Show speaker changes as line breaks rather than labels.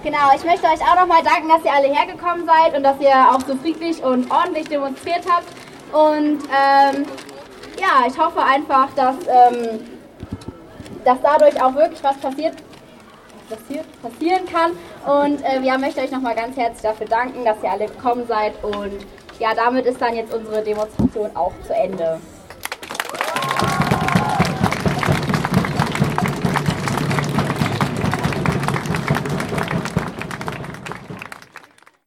Genau, ich möchte euch auch nochmal danken, dass ihr alle hergekommen seid und dass ihr auch so friedlich und ordentlich demonstriert habt. Und ja, ich hoffe einfach, dass dadurch auch wirklich was passieren kann. Und ja, möchte euch nochmal ganz herzlich dafür danken, dass ihr alle gekommen seid. Und ja, damit ist dann jetzt unsere Demonstration auch zu Ende.